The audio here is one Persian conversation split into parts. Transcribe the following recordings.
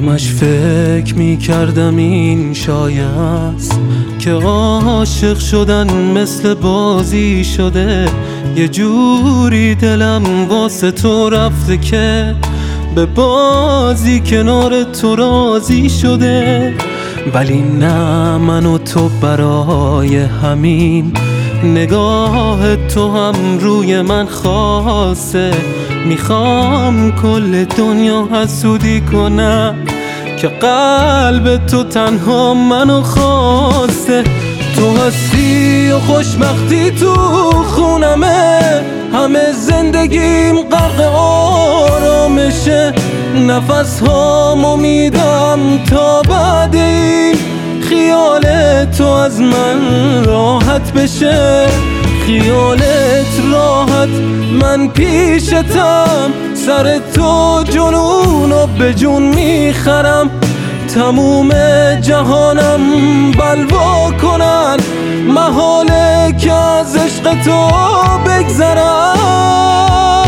همش فکر میکردم این شایست که عاشق شدن مثل بازی شده، یه جوری دلم واسه تو رفته که به بازی کنار تو راضی شده. ولی نه، من و تو برای همین نگاه تو هم روی من خاصه. میخوام کل دنیا حسودی کنم که قلب تو تنها منو خواسته. تو هستی و خوشبختی تو خونمه، همه زندگیم غرق آرامشه. نفس هامو میدم تا بعد این خیال تو از من راحت بشه. خیالت راحت، من پیشتم، سر تو جنونو به جون میخرم. تموم جهانم بلوا کنن، محاله که از عشق تو بگذرم.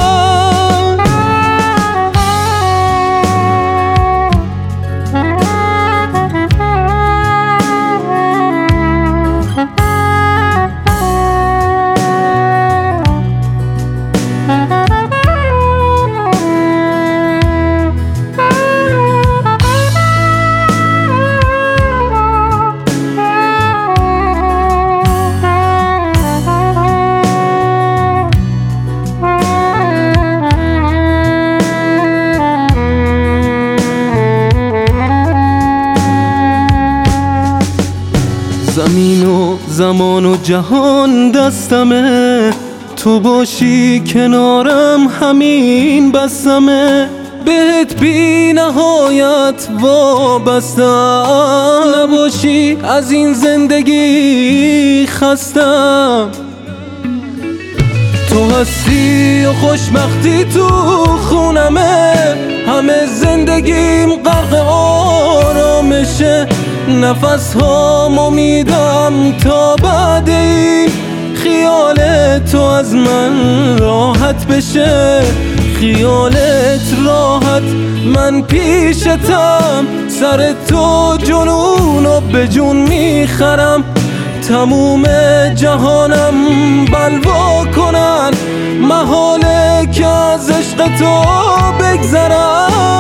زمین و زمان و جهان دستمه، تو باشی کنارم همین بسمه. بهت بی نهایت وابستم، نباشی از این زندگی خستم. تو هستی و خوشبختی تو خونمه، همه زندگیم غرق آرامشه. نفس هامو میدم تا بعد این خیال تو از من راحت بشه. خیالت راحت، من پیشتم، سر تو جنونو به جون میخرم. تموم جهانم بلوا کنن، محاله که از عشق تو بگذرم.